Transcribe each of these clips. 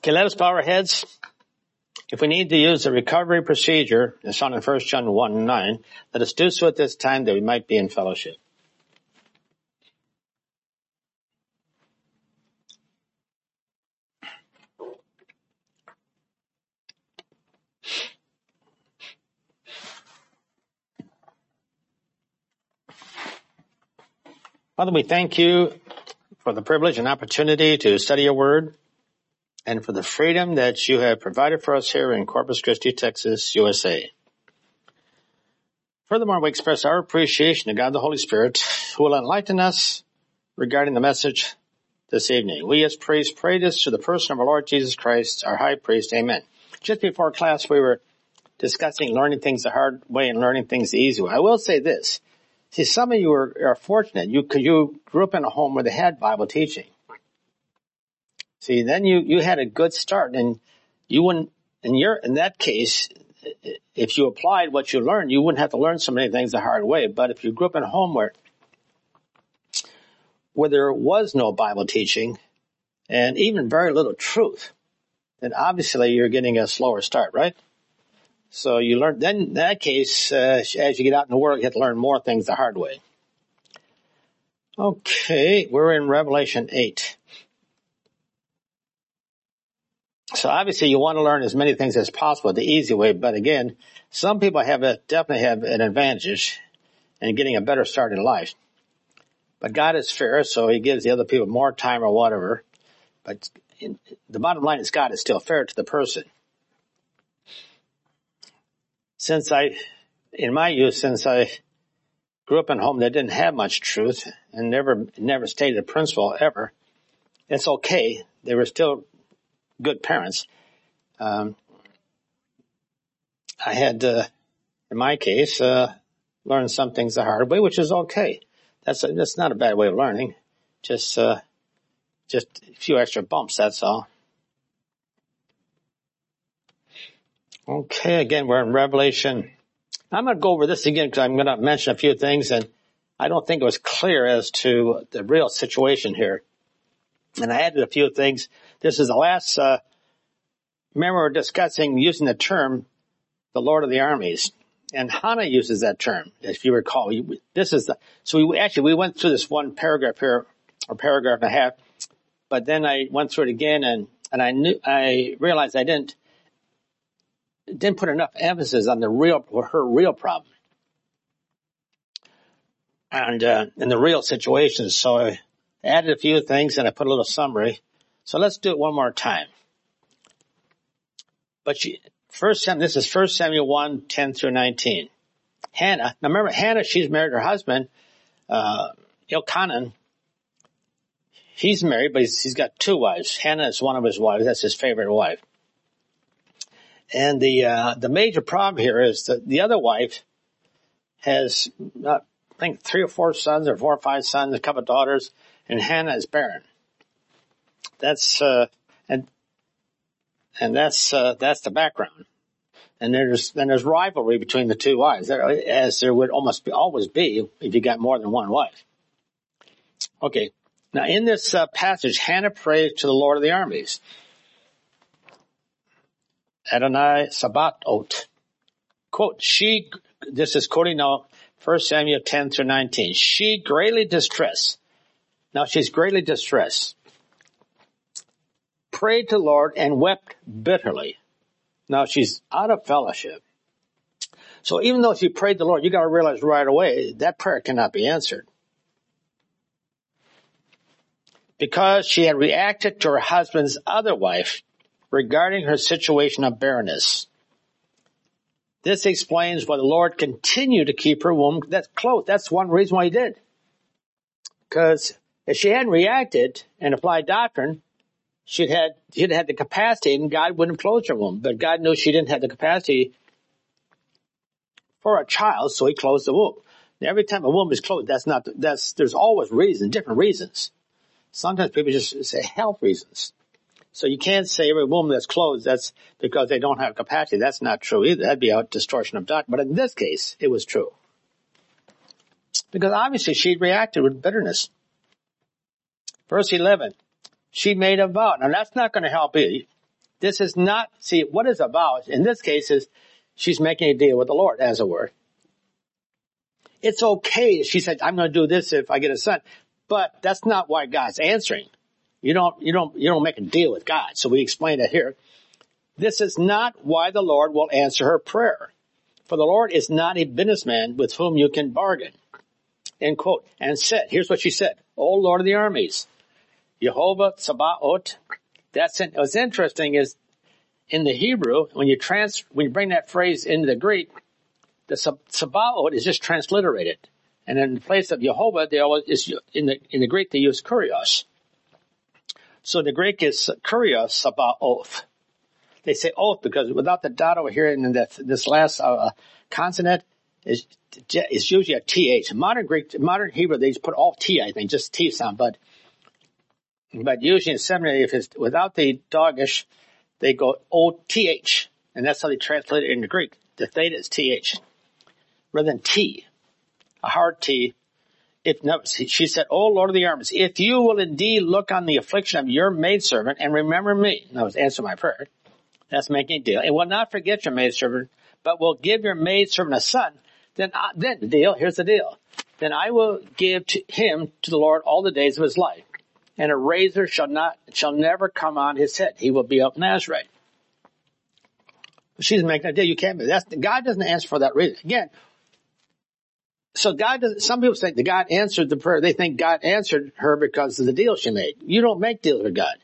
Okay, let us bow our heads. If we need to use the recovery procedure, as found in 1 John 1:9, let us do so at this time that we might be in fellowship. Father, we thank you for the privilege and opportunity to study your word and for the freedom that you have provided for us here in Corpus Christi, Texas, USA. Furthermore, we express our appreciation to God the Holy Spirit, who will enlighten us regarding the message this evening. We as priests pray this to the person of our Lord Jesus Christ, our high priest. Amen. Just before class, we were discussing learning things the hard way and learning things the easy way. I will say this. See, some of you are fortunate. You grew up in a home where they had Bible teaching. See, then you had a good start, and you wouldn't, in that case, if you applied what you learned, you wouldn't have to learn so many things the hard way. But if you grew up in a home where there was no Bible teaching and even very little truth, then obviously you're getting a slower start, right? So you learn, then in that case, as you get out in the world, you have to learn more things the hard way. Okay, we're in Revelation 8. So obviously you want to learn as many things as possible the easy way, but again, some people definitely have an advantage in getting a better start in life. But God is fair, so he gives the other people more time or whatever. But the bottom line is God is still fair to the person. Since I grew up in a home that didn't have much truth and never stated a principle ever, it's okay. They were still good parents. I had, in my case, learned some things the hard way, which is okay. That's not a bad way of learning. Just a few extra bumps, that's all. Okay, again, we're in Revelation. I'm going to go over this again because I'm going to mention a few things, and I don't think it was clear as to the real situation here. And I added a few things. This is the last, remember we were discussing using the term, the Lord of the Armies. And Hannah uses that term, if you recall. We went through this one paragraph here, or paragraph and a half, but then I went through it again, and I realized I didn't put enough emphasis on her real problem. And in the real situations. So I added a few things and I put a little summary. So let's do it one more time. But this is 1 Samuel 1, 10 through 19. Hannah, now remember Hannah, she's married her husband, Elkanah. He's married, but he's got two wives. Hannah is one of his wives. That's his favorite wife. And the major problem here is that the other wife has, I think 3 or 4 sons, or 4 or 5 sons, a couple of daughters, and Hannah is barren. That's the background. And there's rivalry between the two wives, as there would always be if you got more than one wife. Okay. Now in this passage, Hannah prays to the Lord of the armies. Adonai Sabaoth. Quote, this is quoting now 1 Samuel 10 through 19. She greatly distressed. Now she's greatly distressed. Prayed to the Lord and wept bitterly. Now she's out of fellowship. So even though she prayed to the Lord, you got to realize right away that prayer cannot be answered. Because she had reacted to her husband's other wife regarding her situation of barrenness. This explains why the Lord continued to keep her womb closed. That's one reason why he did. Because if she hadn't reacted and applied doctrine, she'd had the capacity and God wouldn't have closed her womb. But God knew she didn't have the capacity for a child, so he closed the womb. Now, every time a womb is closed, there's always different reasons. Sometimes people just say health reasons. So you can't say every womb that's closed, that's because they don't have capacity. That's not true either. That'd be a distortion of doctrine. But in this case, it was true. Because obviously she reacted with bitterness. Verse 11, she made a vow. Now that's not going to help either. This is not, see, what is a vow? In this case is she's making a deal with the Lord, as it were. It's okay. She said, I'm going to do this if I get a son. But that's not why God's answering. You don't make a deal with God. So we explain it here. This is not why the Lord will answer her prayer. For the Lord is not a businessman with whom you can bargain. End quote. And said, here's what she said. O Lord of the armies, Jehovah Sabaoth. What's interesting is in the Hebrew, when you bring that phrase into the Greek, the Sabaoth is just transliterated. And in the place of Jehovah, in the Greek they use kurios. So the Greek is kurios Sabaoth. They say oath because without the dot over here in this last consonant is usually a th. Modern Hebrew they just put all t, I think, just t sound. But usually in seminary, if it's without the dogish, they go oth, and that's how they translate it in the Greek. The theta is th rather than t, a hard t. She said, "O Lord of the armies, if you will indeed look on the affliction of your maidservant and remember me," that was answer my prayer. That's making a deal. "And will not forget your maidservant, but will give your maidservant a son, then the deal, here's the deal. Then I will give him to the Lord all the days of his life, and a razor shall never come on his head. He will be of Nazarite." She's making a deal. You can't. God doesn't answer for that reason. Again, so some people think that God answered the prayer. They think God answered her because of the deal she made. You don't make deals with God.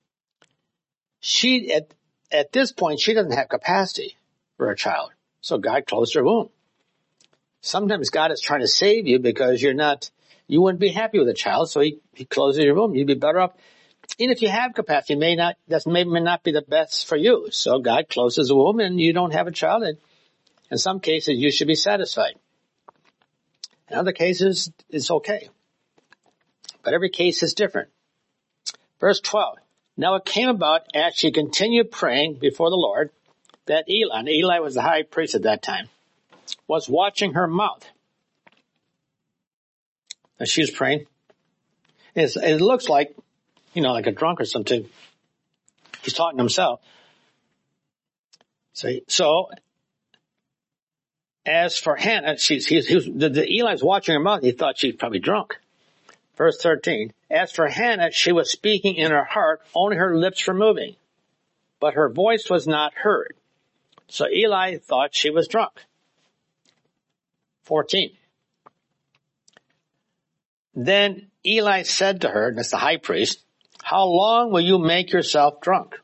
At this point, she doesn't have capacity for a child. So God closed her womb. Sometimes God is trying to save you because you wouldn't be happy with a child, so he closes your womb. You'd be better off. Even if you have capacity, may not be the best for you. So God closes the womb and you don't have a child. And in some cases, you should be satisfied. In other cases, it's okay. But every case is different. Verse 12. Now it came about as she continued praying before the Lord that Eli, and Eli was the high priest at that time, was watching her mouth. As she was praying. It looks like, like a drunk or something. He's talking to himself. So as for Hannah, Eli's watching her mouth. He thought she was probably drunk. Verse 13. As for Hannah, she was speaking in her heart, only her lips were moving, but her voice was not heard. So Eli thought she was drunk. 14. Then Eli said to her, that's the high priest, how long will you make yourself drunk?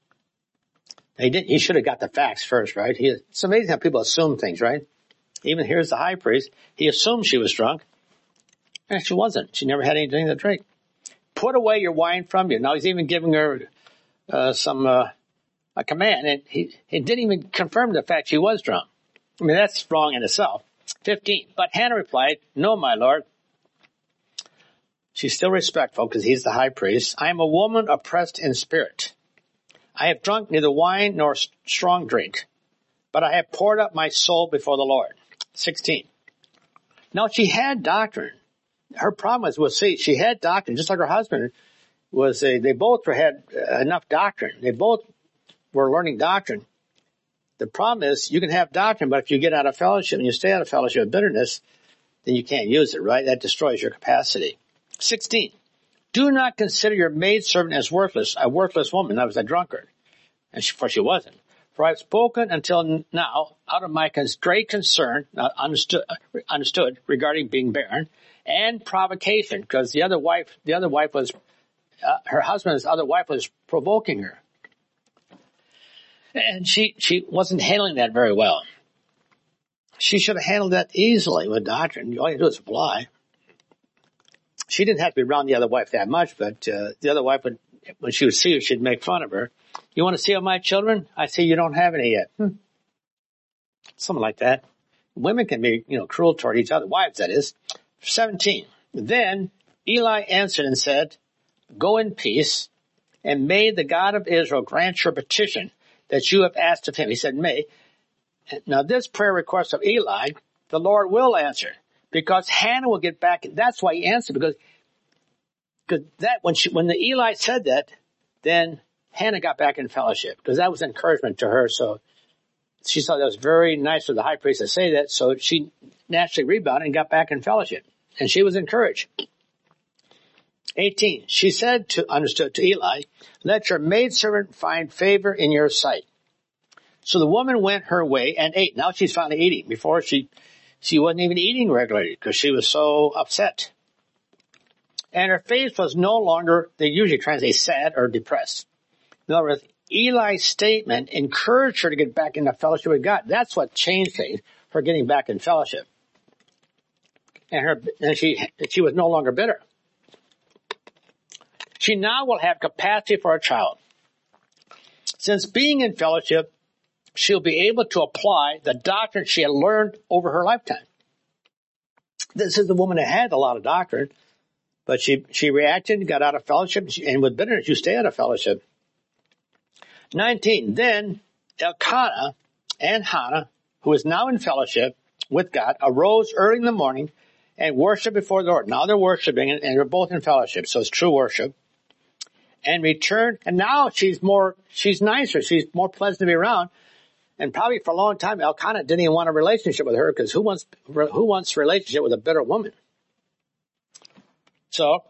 He should have got the facts first, right? It's amazing how people assume things, right? Even here's the high priest. He assumed she was drunk. And she wasn't. She never had anything to drink. Put away your wine from you. Now he's even giving her a command. And he didn't even confirm the fact she was drunk. I mean, that's wrong in itself. 15. But Hannah replied, no, my lord. She's still respectful because he's the high priest. I am a woman oppressed in spirit. I have drunk neither wine nor strong drink, but I have poured out my soul before the Lord. 16. Now she had doctrine. Her problem was, we'll see, she had doctrine, just like her husband they both had enough doctrine. They both were learning doctrine. The problem is, you can have doctrine, but if you get out of fellowship and you stay out of fellowship with bitterness, then you can't use it, right? That destroys your capacity. 16. Do not consider your maidservant as worthless, a worthless woman. That was a drunkard. For she wasn't. For I've spoken until now out of my great concern, understood regarding being barren, and provocation, because the other wife was, her husband's other wife was provoking her. And she wasn't handling that very well. She should have handled that easily with doctrine. All you do is apply. She didn't have to be around the other wife that much, but the other wife when she would see her, she'd make fun of her. You want to see my children? I see you don't have any yet. Something like that. Women can be, cruel toward each other. Wives, that is. 17. Then Eli answered and said, go in peace, and may the God of Israel grant your petition that you have asked of him. He said, may. Now this prayer request of Eli, the Lord will answer, because Hannah will get back. That's why he answered, because that when Eli said that, then Hannah got back in fellowship because that was encouragement to her. So she thought that was very nice of the high priest to say that. So she naturally rebounded and got back in fellowship. And she was encouraged. 18. She said to Eli, let your maidservant find favor in your sight. So the woman went her way and ate. Now she's finally eating. Before she wasn't even eating regularly because she was so upset. And her face was no longer, they usually translate sad or depressed. In other words, Eli's statement encouraged her to get back into fellowship with God. That's what changed things, her getting back in fellowship. And she was no longer bitter. She now will have capacity for a child. Since being in fellowship, she'll be able to apply the doctrine she had learned over her lifetime. This is the woman that had a lot of doctrine, but she reacted, got out of fellowship, and with bitterness, you stay out of fellowship. 19. Then Elkanah and Hannah, who is now in fellowship with God, arose early in the morning and worshiped before the Lord. Now they're worshiping, and they're both in fellowship, so it's true worship. And returned, and now she's nicer, she's more pleasant to be around. And probably for a long time, Elkanah didn't even want a relationship with her because who wants a relationship with a bitter woman? So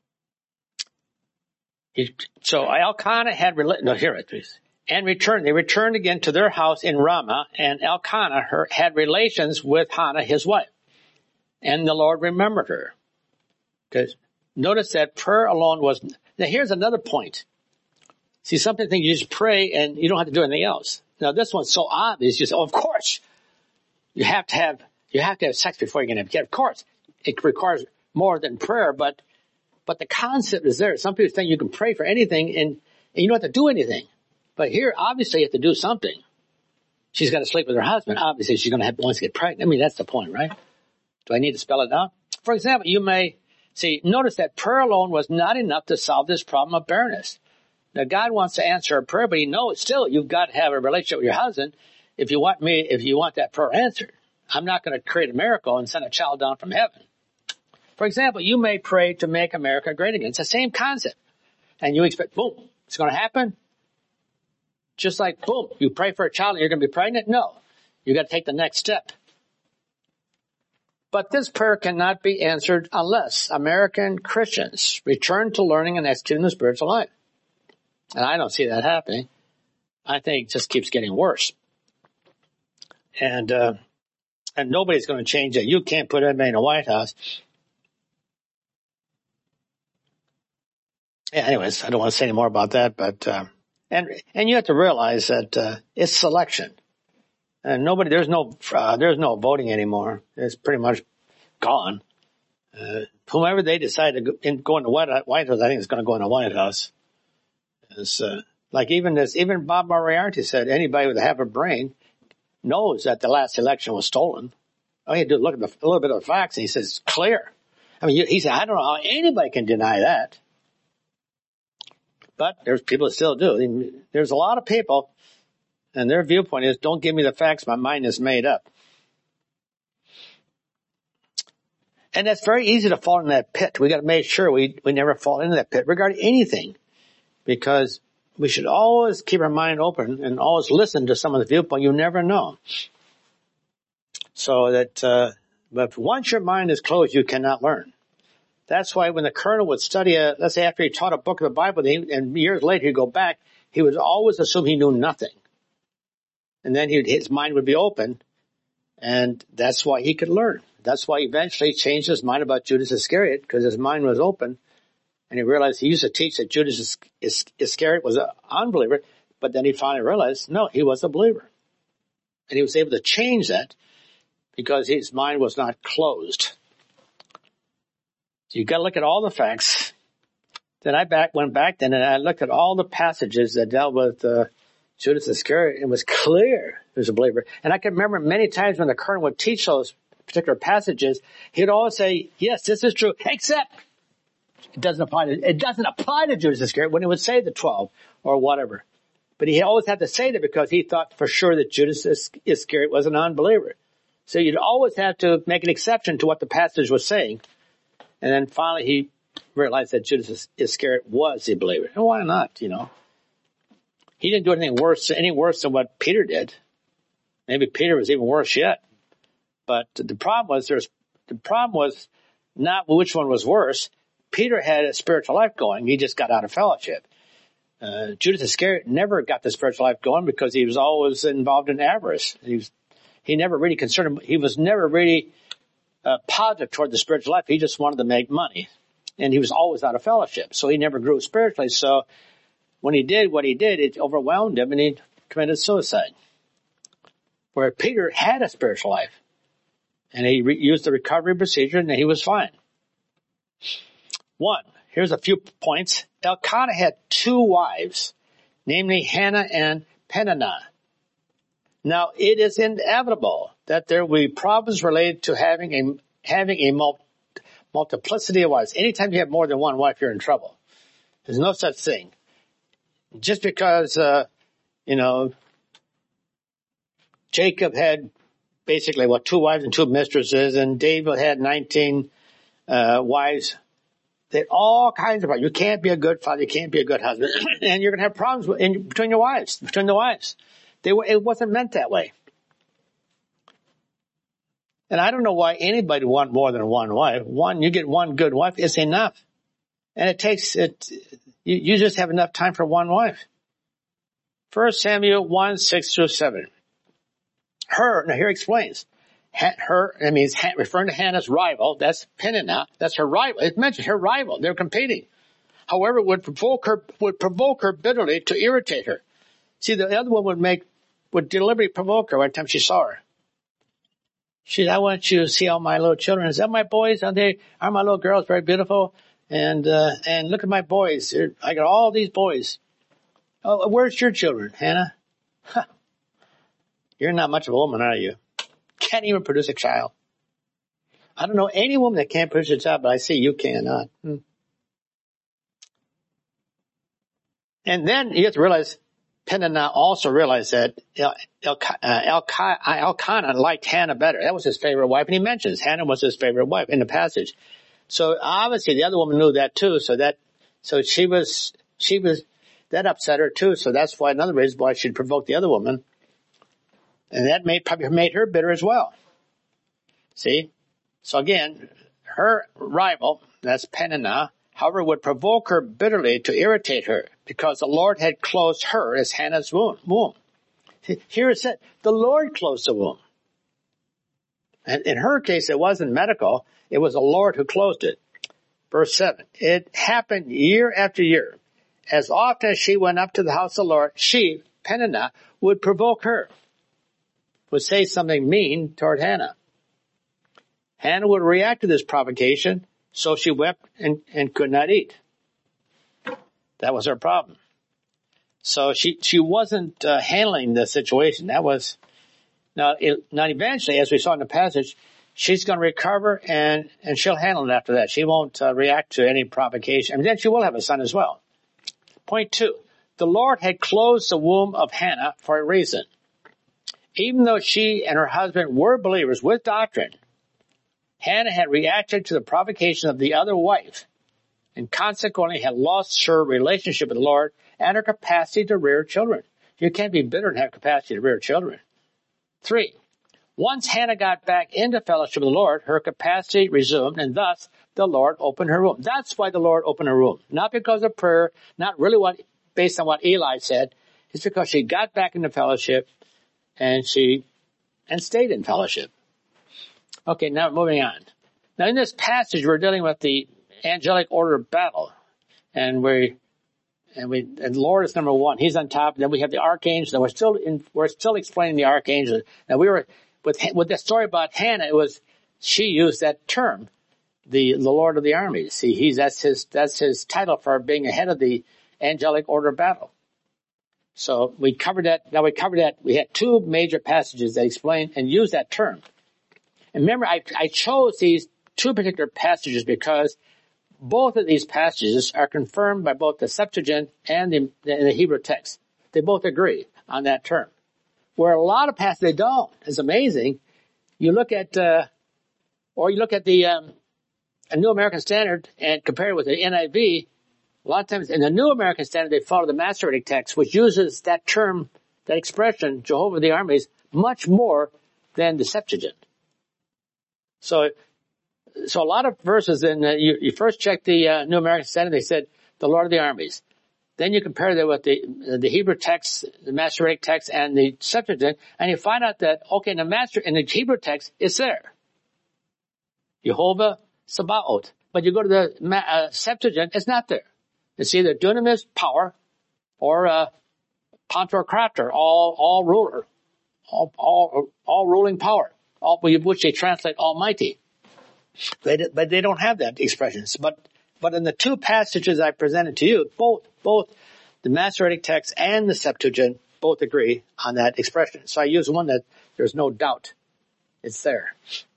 Elkanah had, and returned. They returned again to their house in Ramah, and Elkanah had relations with Hannah, his wife. And the Lord remembered her. Because notice that prayer alone was, now here's another point. See, some people think you just pray and you don't have to do anything else. Now this one's so obvious, you say, of course, you have to have sex before you're going to have kids. Of course, it requires more than prayer, but the concept is there. Some people think you can pray for anything and you don't have to do anything. But here, obviously, you have to do something. She's got to sleep with her husband. Obviously, she's going to have once get pregnant. I mean, that's the point, right? Do I need to spell it out? For example, you may notice that prayer alone was not enough to solve this problem of barrenness. Now, God wants to answer a prayer, but he knows still you've got to have a relationship with your husband if you want that prayer answered. I'm not going to create a miracle and send a child down from heaven. For example, you may pray to make America great again. It's the same concept. And you expect, boom, it's going to happen. Just like, boom, you pray for a child and you're going to be pregnant? No. You got to take the next step. But this prayer cannot be answered unless American Christians return to learning and executing the spiritual life. And I don't see that happening. I think it just keeps getting worse. And nobody's going to change it. You can't put anybody in the White House. Yeah, anyways, I don't want to say any more about that, but, and you have to realize that, it's selection. And there's no voting anymore. It's pretty much gone. Whomever they decide to go in the White House, I think is going to go in the White House. It's, even Bob Moriarty said anybody with half a brain knows that the last election was stolen. All you do is look at a little bit of the facts, and he says it's clear. I mean, he said, I don't know how anybody can deny that. But there's people that still do. There's a lot of people, and their viewpoint is, don't give me the facts, my mind is made up. And that's very easy to fall in that pit. We got to make sure we never fall into that pit regarding anything, because we should always keep our mind open and always listen to some of the viewpoint. You never know. So that, but once your mind is closed, you cannot learn. That's why when the colonel would study, let's say after he taught a book of the Bible, and years later he'd go back, he would always assume he knew nothing. And then his mind would be open, and that's why he could learn. That's why he eventually changed his mind about Judas Iscariot, because his mind was open, and he realized he used to teach that Judas Iscariot was an unbeliever, but then he finally realized, no, he was a believer. And he was able to change that because his mind was not closed. So you've got to look at all the facts. Then I went back and I looked at all the passages that dealt with Judas Iscariot, and it was clear he was a believer. And I can remember many times when the colonel would teach those particular passages, he'd always say, yes, this is true, except it doesn't apply to Judas Iscariot when he would say the 12 or whatever. But he always had to say that because he thought for sure that Judas Iscariot was an unbeliever. So you'd always have to make an exception to what the passage was saying. And then finally he realized that Judas Iscariot was a believer. And why not, He didn't do any worse than what Peter did. Maybe Peter was even worse yet. But the problem was not which one was worse. Peter had a spiritual life going. He just got out of fellowship. Judas Iscariot never got the spiritual life going because he was always involved in avarice. He never really concerned him. He was never really positive toward the spiritual life. He just wanted to make money. And he was always out of fellowship. So he never grew spiritually. So when he did what he did, it overwhelmed him and he committed suicide. Where Peter had a spiritual life. And he used the recovery procedure and he was fine. 1. Here's a few points. Elkanah had 2 wives, namely Hannah and Peninnah. Now, it is inevitable that there will be problems related to having a multiplicity of wives. Anytime you have more than one wife, you're in trouble. There's no such thing. Just because, Jacob had basically 2 wives and 2 mistresses, and David had 19 wives. They had all kinds of problems. You can't be a good father. You can't be a good husband. And you're going to have problems between the wives. It wasn't meant that way. And I don't know why anybody would want more than one wife. You get one good wife, it's enough. And you just have enough time for one wife. 1 Samuel 1, 6 through 7. Now here it explains. That means referring to Hannah's rival, that's Peninnah, that's her rival. It mentions her rival. They're competing. However, would provoke her bitterly to irritate her. See, the other one would deliberately provoke her every time she saw her. She said, I want you to see all my little children. Is that my boys? Are my little girls very beautiful? And look at my boys. I got all these boys. Oh, where's your children, Hannah? Huh. You're not much of a woman, are you? Can't even produce a child. I don't know any woman that can't produce a child, but I see you cannot. And then you have to realize, Peninnah also realized that Elkanah liked Hannah better. That was his favorite wife, and he mentions Hannah was his favorite wife in the passage. So obviously the other woman knew that too. So she was that upset her too. So that's why another reason why she'd provoke the other woman. And that probably made her bitter as well. See? So again, her rival, that's Peninnah, however, would provoke her bitterly to irritate her because the Lord had closed her as Hannah's womb. Here it said, the Lord closed the womb. And in her case, it wasn't medical. It was the Lord who closed it. Verse 7, it happened year after year. As often as she went up to the house of the Lord, she, Peninnah, would provoke her. Would say something mean toward Hannah. Hannah would react to this provocation, so she wept and could not eat. That was her problem. So she wasn't handling the situation. Now eventually, as we saw in the passage, she's going to recover and she'll handle it after that. She won't react to any provocation. And then she will have a son as well. Point 2. The Lord had closed the womb of Hannah for a reason. Even though she and her husband were believers with doctrine, Hannah had reacted to the provocation of the other wife and consequently had lost her relationship with the Lord and her capacity to rear children. You can't be bitter and have capacity to rear children. 3. Once Hannah got back into fellowship with the Lord, her capacity resumed, and thus the Lord opened her womb. That's why the Lord opened her womb. Not because of prayer, not really based on what Eli said. It's because she got back into fellowship and stayed in fellowship. Okay, now moving on. Now in this passage, we're dealing with the angelic order of battle. And Lord is number 1. He's on top. Then we have the archangel. And we're still explaining the archangel. Now we were, with the story about Hannah, she used that term, the Lord of the armies. See, that's his title for being ahead of the angelic order of battle. So we covered that. Now we covered that. We had 2 major passages that explain and use that term. And remember, I chose these 2 particular passages because both of these passages are confirmed by both the Septuagint and the Hebrew text. They both agree on that term. Where a lot of passages they don't. It's amazing. You look at the New American Standard and compare it with the NIV. A lot of times in the New American Standard, they follow the Masoretic text, which uses that term, that expression, Jehovah the armies, much more than the Septuagint. So a lot of verses in, you first check the New American Standard, they said, the Lord of the armies. Then you compare that with the Hebrew text, the Masoretic text, and the Septuagint, and you find out that, okay, in the Hebrew text, it's there. Jehovah Sabaoth. But you go to the Septuagint, it's not there. It's either dunamis, power, or Pantocrator, all ruler, all ruling power, which they translate Almighty. But they don't have that expressions. But in the two passages I presented to you, both the Masoretic text and the Septuagint both agree on that expression. So I use one that there's no doubt it's there.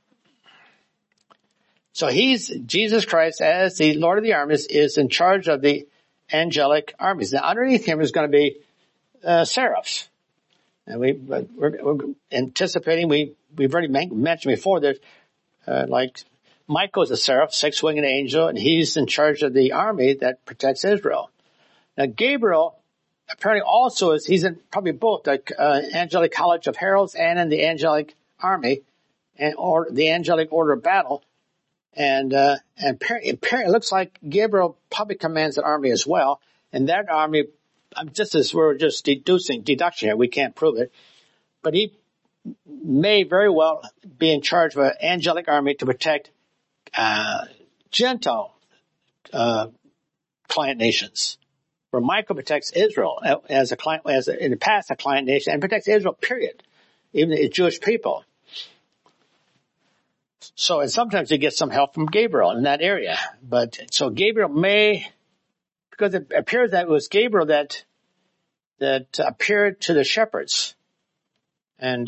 So Jesus Christ, as the Lord of the armies, is in charge of the angelic armies. Now underneath him is going to be seraphs. And we're anticipating, we've already mentioned before that, like Michael is a seraph, six-winged angel, and he's in charge of the army that protects Israel. Now Gabriel apparently also he's in probably both the angelic college of heralds and in the angelic army, or the angelic order of battle. And it looks like Gabriel probably commands an army as well. And that army, we're just deduction here, we can't prove it. But he may very well be in charge of an angelic army to protect Gentile client nations, where Michael protects Israel in the past a client nation, and protects Israel, period, even the Jewish people. So, and sometimes you get some help from Gabriel in that area. But, so Gabriel because it appears that it was Gabriel that appeared to the shepherds and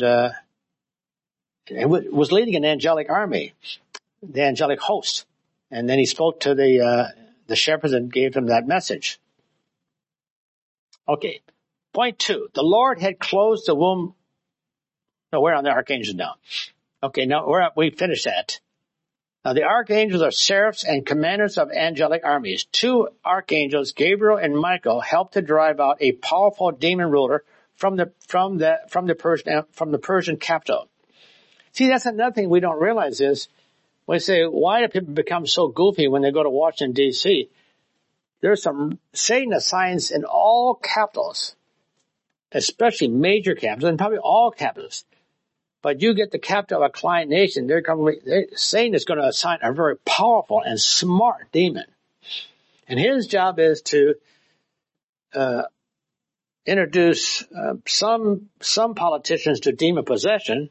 was leading an angelic army, the angelic host. And then he spoke to the shepherds and gave them that message. Okay. Point 2. The Lord had closed the womb. No, we're on the archangels now. Okay, now we finished that. Now the archangels are seraphs and commanders of angelic armies. Two archangels, Gabriel and Michael, helped to drive out a powerful demon ruler from the Persian capital. See, that's another thing we don't realize is, we say, why do people become so goofy when they go to Washington, D.C.? There's some Satan assigns in all capitals, especially major capitals, and probably all capitals. But you get the capital of a client nation, Satan is going to assign a very powerful and smart demon. And his job is to introduce some politicians to demon possession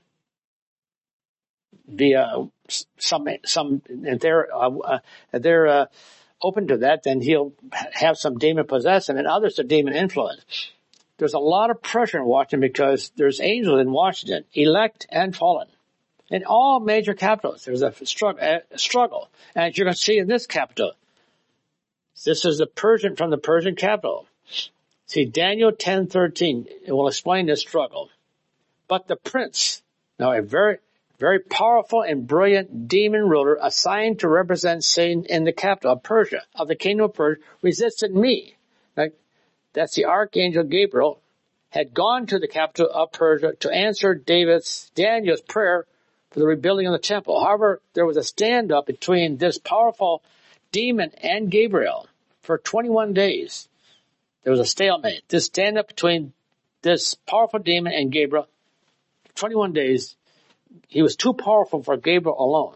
via some if they're open to that, then he'll have some demon possession and others to demon influence. There's a lot of pressure in Washington because there's angels in Washington, elect and fallen. In all major capitals, there's a struggle. And as you're going to see in this capital, this is from the Persian capital. See, Daniel 10:13, it will explain this struggle. But the prince, now a very, very powerful and brilliant demon ruler assigned to represent Satan in the capital of Persia, of the kingdom of Persia, resisted me. That's the archangel Gabriel, had gone to the capital of Persia to answer Daniel's prayer for the rebuilding of the temple. However, there was a stand-up between this powerful demon and Gabriel for 21 days. There was a stalemate. This stand-up between this powerful demon and Gabriel, 21 days, he was too powerful for Gabriel alone.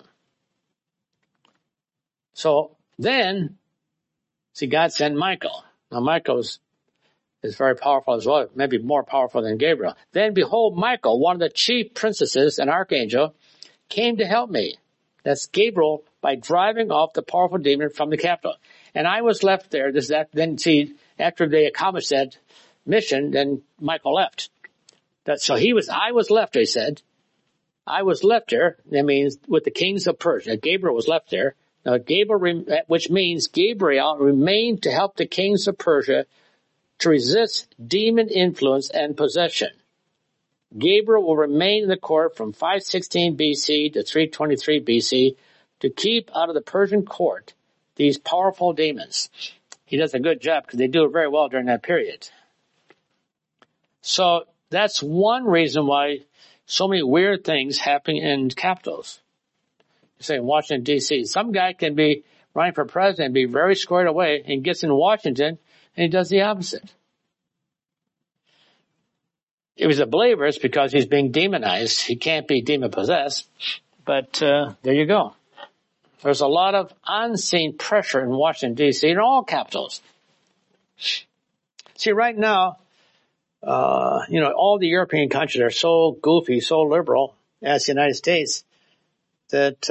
So then, see, God sent Michael. Now, Michael is very powerful as well, maybe more powerful than Gabriel. Then behold, Michael, one of the chief princesses, an archangel, came to help me. That's Gabriel, by driving off the powerful demon from the capital. And I was left there. Then see, after they accomplished that mission, then Michael left. I was left, they said. I was left there. That means with the kings of Persia. Gabriel was left there. Now, which means Gabriel remained to help the kings of Persia to resist demon influence and possession. Gabriel will remain in the court from 516 BC to 323 BC to keep out of the Persian court these powerful demons. he does a good job because they do it very well during that period. So that's one reason why so many weird things happen in capitals. Say in Washington, D.C. Some guy can be running for president and be very squared away and gets in Washington and he does the opposite. If he's a believer, it's because he's being demonized. He can't be demon-possessed. But there you go. There's a lot of unseen pressure in Washington, D.C. in all capitals. See, right now, all the European countries are so goofy, so liberal as the United States that,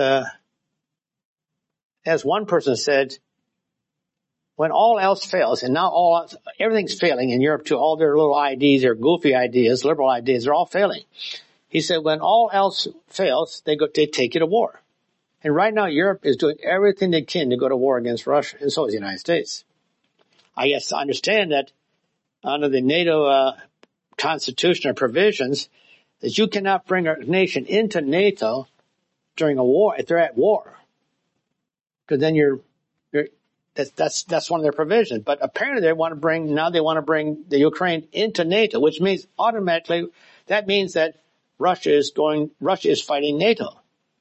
as one person said, when all else fails, and now everything's failing in Europe too, all their little ideas, their goofy ideas, liberal ideas, they're all failing. He said when all else fails, they take you to war. And right now Europe is doing everything they can to go to war against Russia, and so is the United States. I guess I understand that under the NATO constitution or provisions that you cannot bring a nation into NATO during a war if they're at war. Because then that's one of their provisions. But apparently they want to bring the Ukraine into NATO, which means automatically that means that Russia is fighting NATO.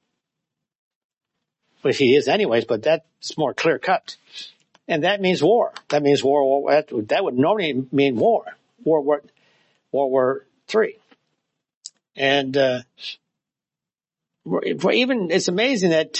Which he is anyways, but that's more clear cut. And that means war. That means war. That would normally mean war. World War III. And, it's amazing that,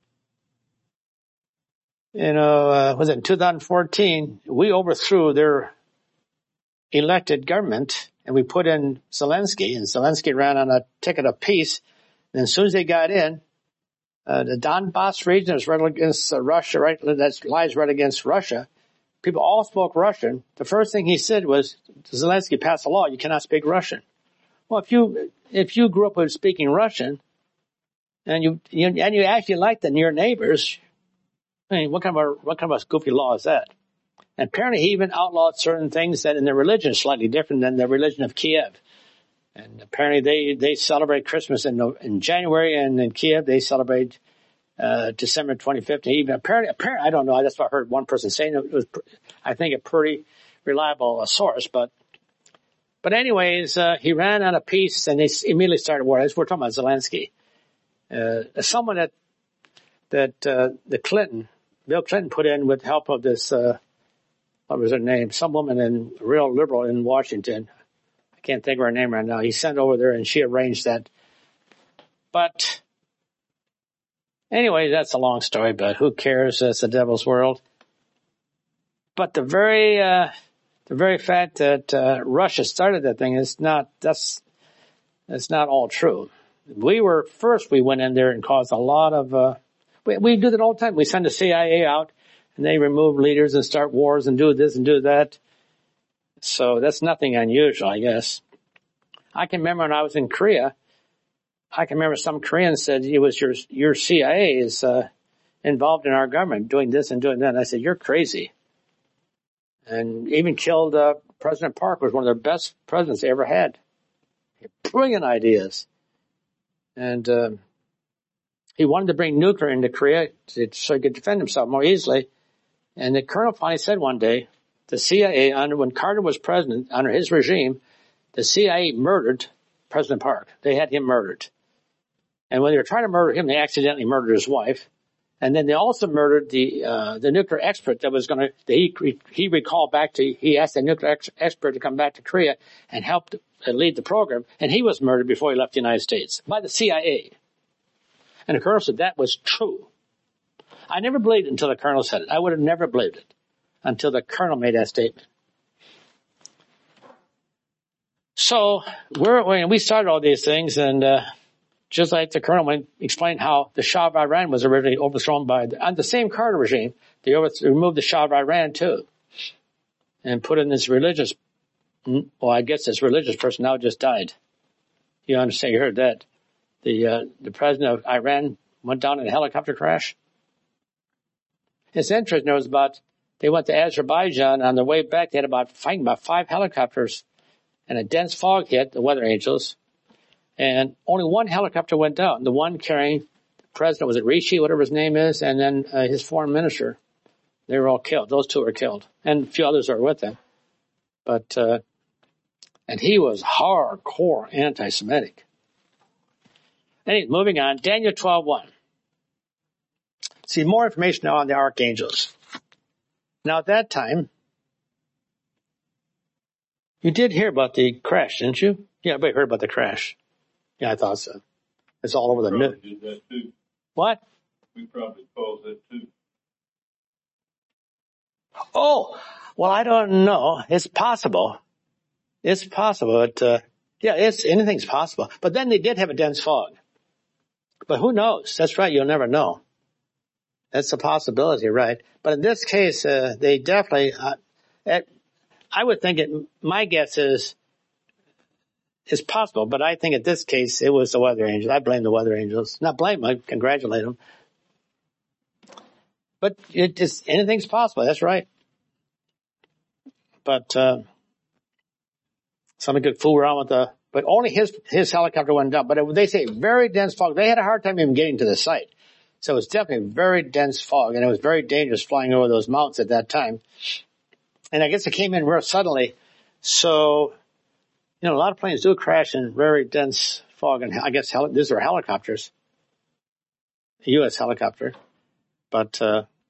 was it in 2014, we overthrew their elected government and we put in Zelensky, and Zelensky ran on a ticket of peace. And as soon as they got in, the Donbass region is right against Russia, right? That lies right against Russia. People all spoke Russian. The first thing he said was, Zelensky passed a law, you cannot speak Russian. Well, if you grew up with speaking Russian, and you actually like your neighbors, I mean, what kind of a goofy law is that? And apparently he even outlawed certain things that in their religion is slightly different than the religion of Kiev. And apparently they celebrate Christmas in January, and in Kiev they celebrate December 25th. Even apparently, I don't know. That's what I heard one person saying. It was, I think, a pretty reliable source. But anyways, he ran out of peace, and they immediately started war. We're talking about Zelensky, someone that Bill Clinton put in with help of this. What was her name? Some woman real liberal in Washington. I can't think of her name right now. He sent over there and she arranged that. But anyway, that's a long story, but who cares? That's the devil's world. But the very fact that Russia started that thing that's not all true. We went in there and caused a lot of, we do that all the time. We send the CIA out and they remove leaders and start wars and do this and do that. So that's nothing unusual, I guess. I can remember when I was in Korea, some Koreans said it was your CIA is involved in our government doing this and doing that. And I said, you're crazy. And even killed President Park, was one of the best presidents they ever had. Brilliant ideas. And he wanted to bring nuclear into Korea so he could defend himself more easily. And the colonel finally said one day, the CIA, when Carter was president, under his regime, the CIA murdered President Park. They had him murdered. And when they were trying to murder him, they accidentally murdered his wife. And then they also murdered the nuclear expert that was going to, he asked the nuclear expert to come back to Korea and help lead the program. And he was murdered before he left the United States by the CIA. And the colonel said that was true. I never believed it until the colonel said it. I would have never believed it until the colonel made that statement. So we started all these things, and just like the colonel explained how the Shah of Iran was originally overthrown under the same Carter regime, they removed the Shah of Iran too, and put in this religious. Well, I guess this religious person now just died. You understand? You heard that the president of Iran went down in a helicopter crash. It's interesting. They went to Azerbaijan on their way back. They had about 5 helicopters, and a dense fog hit the weather angels, and only one helicopter went down. The one carrying the president, was it Rishi, whatever his name is, and then his foreign minister They were all killed. Those two were killed. And a few others are with them. But, and he was hardcore anti-Semitic. Anyway, moving on. Daniel 12:1. See, more information now on the archangels. Now, at that time, you did hear about the crash, didn't you? Yeah, everybody heard about the crash. Yeah, I thought so. It's all over the news. What? We probably caused that too. Oh, well, I don't know. It's possible. It's possible. But, anything's possible. But then they did have a dense fog. But who knows? That's right. You'll never know. That's a possibility, right? But in this case, they definitely, I would think my guess is it's possible, but I think in this case it was the weather angels. I blame the weather angels. Not blame them, I congratulate them. But anything's possible, that's right. But, somebody could fool around with but only his helicopter went down. But they say very dense fog. They had a hard time even getting to the site. So it was definitely very dense fog, and it was very dangerous flying over those mountains at that time. And I guess it came in real suddenly. So, a lot of planes do crash in very dense fog, and I guess these are helicopters. A U.S. helicopter. But,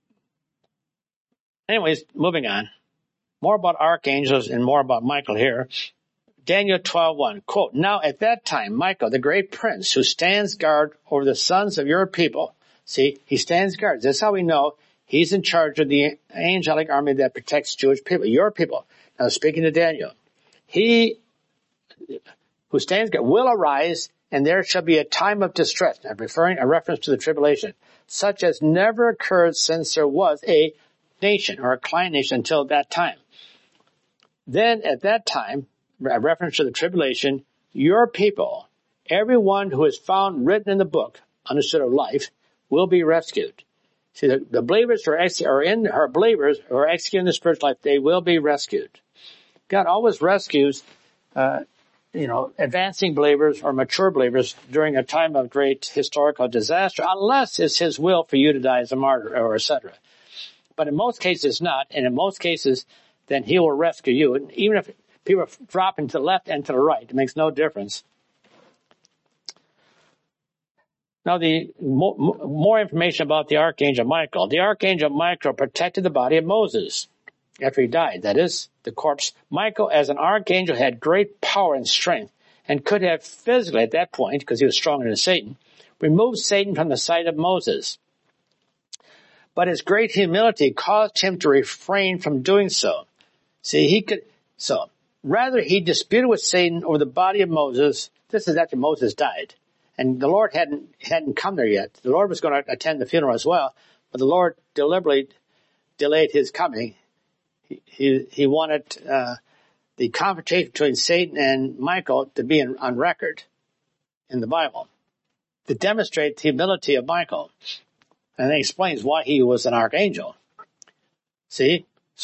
anyways, moving on. More about archangels and more about Michael here. Daniel 12:1, quote, "Now at that time, Michael, the great prince who stands guard over the sons of your people." See, he stands guard. That's how we know he's in charge of the angelic army that protects Jewish people, your people. Now speaking to Daniel, he who stands guard will arise, and there shall be a time of distress. Now a reference to the tribulation, such as never occurred since there was a nation or a client nation until that time. Then at that time, a reference to the tribulation, your people, everyone who is found written in the book, understood of life, will be rescued. See, the believers who are believers who are executing the spiritual life, they will be rescued. God always rescues, advancing believers or mature believers during a time of great historical disaster, unless it's his will for you to die as a martyr or etc. But in most cases not, and in most cases, then he will rescue you. And even if people are dropping to the left and to the right, it makes no difference. Now, the more information about the Archangel Michael. The Archangel Michael protected the body of Moses after he died. That is, the corpse. Michael, as an archangel, had great power and strength and could have physically, at that point, because he was stronger than Satan, removed Satan from the sight of Moses. But his great humility caused him to refrain from doing so. See, rather he disputed with Satan over the body of Moses. This is after Moses died. And the Lord hadn't come there yet. The Lord was going to attend the funeral as well, but the Lord deliberately delayed his coming. He wanted the confrontation between Satan and Michael to be on record in the Bible to demonstrate the humility of Michael. And it explains why he was an archangel. See?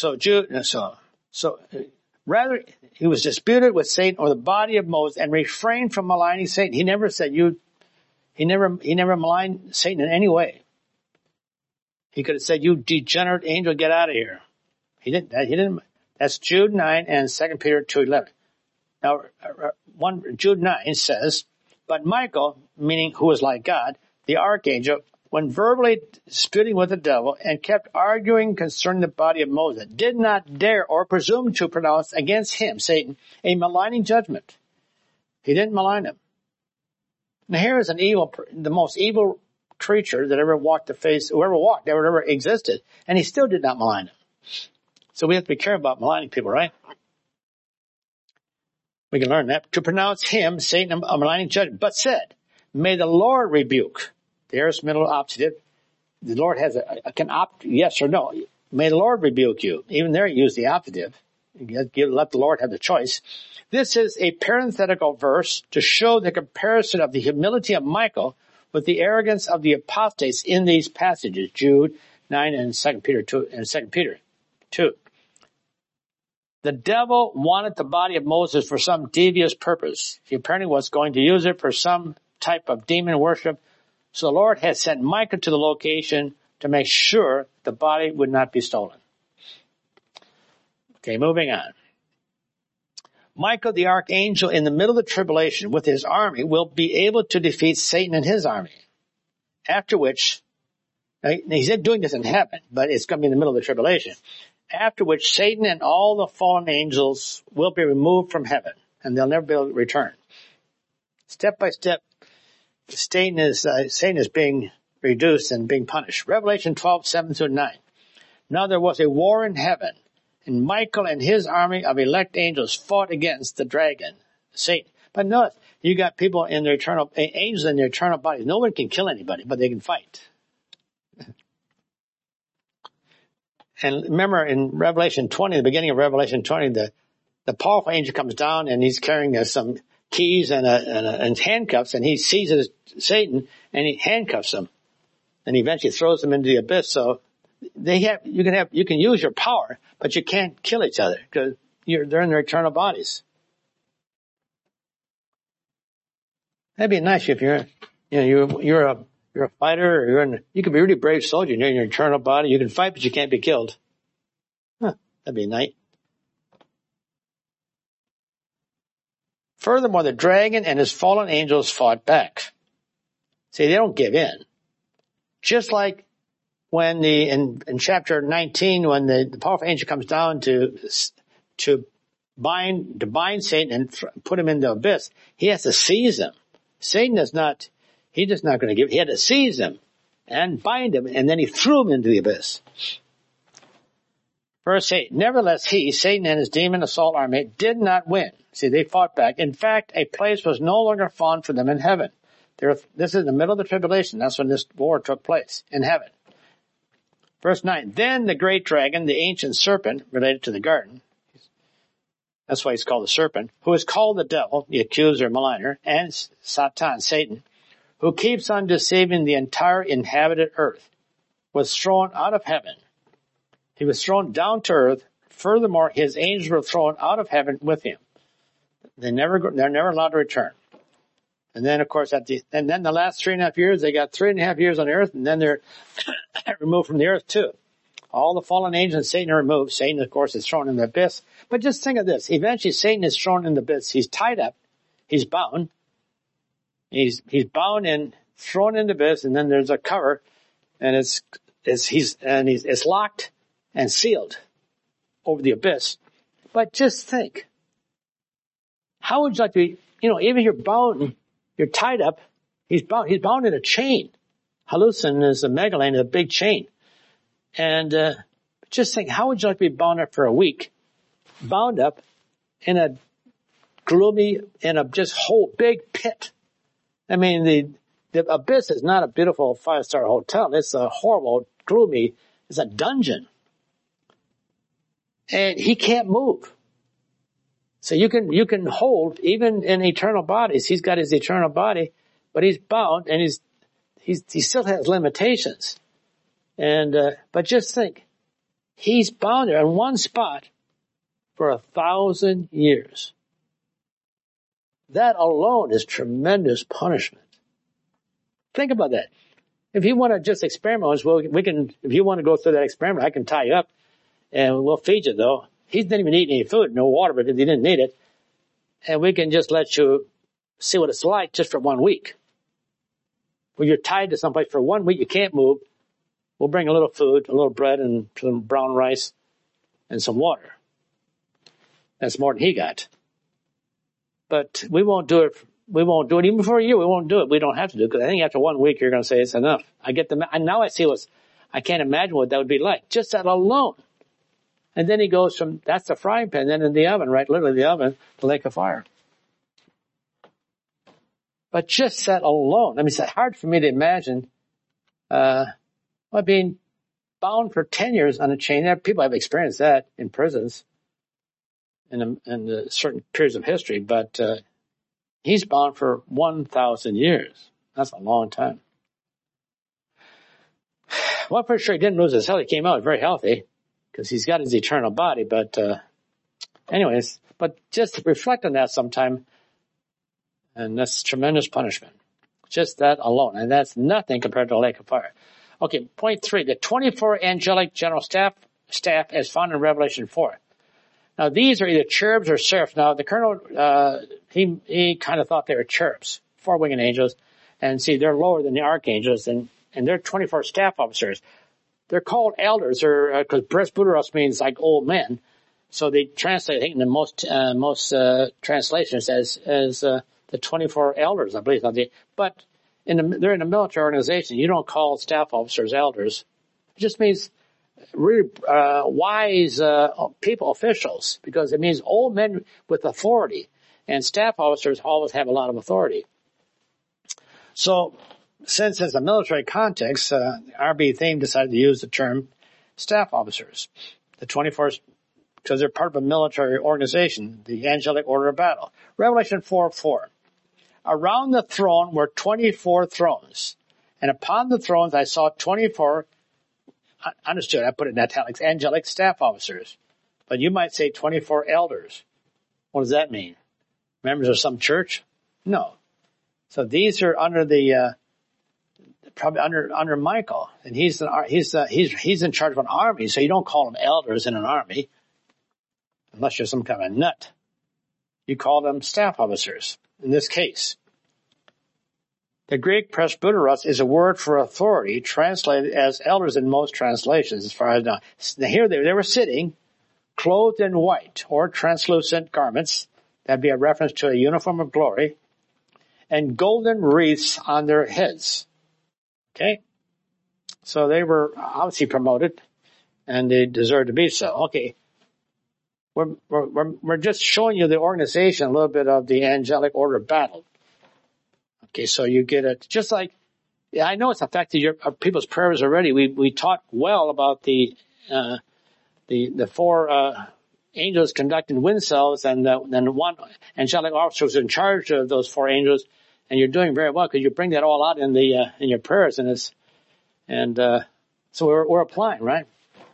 Rather, he was disputed with Satan or the body of Moses and refrained from maligning Satan. He never said he never maligned Satan in any way. He could have said, "You degenerate angel, get out of here." He didn't. That's Jude 9 and 2 Peter 2:11. Now, Jude 9 says, "But Michael," meaning who was like God, the archangel, when verbally disputing with the devil and kept arguing concerning the body of Moses, did not dare or presume to pronounce against him, Satan, a maligning judgment. He didn't malign him. Now here is the most evil creature that ever walked the face, ever existed, and he still did not malign him. So we have to be careful about maligning people, right? We can learn that. To pronounce him, Satan, a maligning judgment, but said, "May the Lord rebuke." There's middle optative. The Lord has can opt yes or no. May the Lord rebuke you. Even there, you use the optative. Let the Lord have the choice. This is a parenthetical verse to show the comparison of the humility of Michael with the arrogance of the apostates in these passages, Jude 9 and 2 Peter 2. The devil wanted the body of Moses for some devious purpose. He apparently was going to use it for some type of demon worship. So the Lord had sent Michael to the location to make sure the body would not be stolen. Okay, moving on. Michael the archangel in the middle of the tribulation with his army will be able to defeat Satan and his army. After which, he's doing this in heaven, but it's going to be in the middle of the tribulation. After which Satan and all the fallen angels will be removed from heaven, and they'll never be able to return. Step by step, Satan is being reduced and being punished. Revelation 12:7-9. Now there was a war in heaven, and Michael and his army of elect angels fought against the dragon, Satan. But notice, you got people in their angels in their eternal bodies. No one can kill anybody, but they can fight. And remember in Revelation 20, the beginning of Revelation 20, the powerful angel comes down and he's carrying some keys and handcuffs, and he seizes Satan and he handcuffs him, and eventually throws him into the abyss. So you can use your power, but you can't kill each other because they're in their eternal bodies. That'd be nice if you're a fighter, or you could be a really brave soldier. You're in your eternal body. You can fight, but you can't be killed. That'd be nice. Furthermore, the dragon and his fallen angels fought back. See, they don't give in. Just like when in chapter 19, when the powerful angel comes down to bind Satan and put him in the abyss, he has to seize him. Satan is not, he's just not going to give. He had to seize him and bind him, and then he threw him into the abyss. Verse 8, nevertheless he, Satan and his demon assault army, did not win. See, they fought back. In fact, a place was no longer found for them in heaven. This is in the middle of the tribulation. That's when this war took place, in heaven. Verse 9, then the great dragon, the ancient serpent, related to the garden, that's why he's called the serpent, who is called the devil, the accuser, maligner, and Satan, who keeps on deceiving the entire inhabited earth, was thrown out of heaven. He was thrown down to earth. Furthermore, his angels were thrown out of heaven with him. They're never allowed to return. And then, of course, and then the last 3.5 years, they got 3.5 years on earth, and then they're removed from the earth too. All the fallen angels and Satan are removed. Satan, of course, is thrown in the abyss. But just think of this. Eventually, Satan is thrown in the abyss. He's tied up. He's bound. He's bound and thrown in the abyss, and then there's a cover, and it's locked and sealed over the abyss. But just think. How would you like to be, even you're bound, you're tied up, he's bound in a chain. Hallucin is a megalane, a big chain. And just think, how would you like to be bound up for a week? Bound up in a just whole big pit. I mean, the abyss is not a beautiful 5-star hotel. It's a horrible, gloomy, it's a dungeon. And he can't move. So you can hold, even in eternal bodies, he's got his eternal body, but he's bound and he still has limitations. And, but just think, he's bound there in one spot for 1,000 years. That alone is tremendous punishment. Think about that. If you want to just experiment, we can, if you want to go through that experiment, I can tie you up and we'll feed you though. He didn't even eat any food, no water, because he didn't need it. And we can just let you see what it's like just for 1 week. When you're tied to someplace for 1 week, you can't move. We'll bring a little food, a little bread and some brown rice and some water. That's more than he got. But we won't do it. We won't do it even for a year. We won't do it. We don't have to do it because I think after 1 week, you're going to say it's enough. And now I see I can't imagine what that would be like. Just that alone. And then he goes from, that's the frying pan, then in the oven, right? Literally the oven, the lake of fire. But just that alone, I mean, it's hard for me to imagine, being bound for 10 years on a chain. People have experienced that in prisons in certain periods of history, but, he's bound for 1,000 years. That's a long time. Well, for sure he didn't lose his health. He came out very healthy, because he's got his eternal body, but anyways, but just reflect on that sometime, and that's tremendous punishment. Just that alone, and that's nothing compared to a lake of fire. Okay, point 3, the 24 angelic general staff as found in Revelation 4. Now these are either cherubs or seraphs. Now the colonel, he kind of thought they were cherubs, 4-winged angels, and see they're lower than the archangels, and they're 24 staff officers. They're called elders, or because presbyteros means like old men, so they translate, I think, in the most translations as the 24 elders, I believe. But they're in a military organization. You don't call staff officers elders. It just means really wise people, officials, because it means old men with authority, and staff officers always have a lot of authority. So, since it's a military context, R.B. Thieme decided to use the term staff officers, the 24th, because they're part of a military organization, the angelic order of battle. Revelation 4:4. Around the throne were 24 thrones, and upon the thrones I saw 24, understood, I put it in italics, angelic staff officers. But you might say 24 elders. What does that mean? Members of some church? No. So these are under the, probably under Michael, and he's in charge of an army, so you don't call them elders in an army, unless you're some kind of nut. You call them staff officers, in this case. The Greek presbyteros is a word for authority, translated as elders in most translations, as far as I know. Now here they were sitting, clothed in white or translucent garments, that'd be a reference to a uniform of glory, and golden wreaths on their heads. Okay? So they were obviously promoted, and they deserved to be so. Okay. We're just showing you the organization, a little bit of the angelic order of battle. Okay, so you get it, just like, yeah, I know it's affected people's prayers already. We taught well about the 4, angels conducting wind cells, and then one angelic officer was in charge of those 4 angels, and you're doing very well because you bring that all out in your prayers, and so we're applying, right?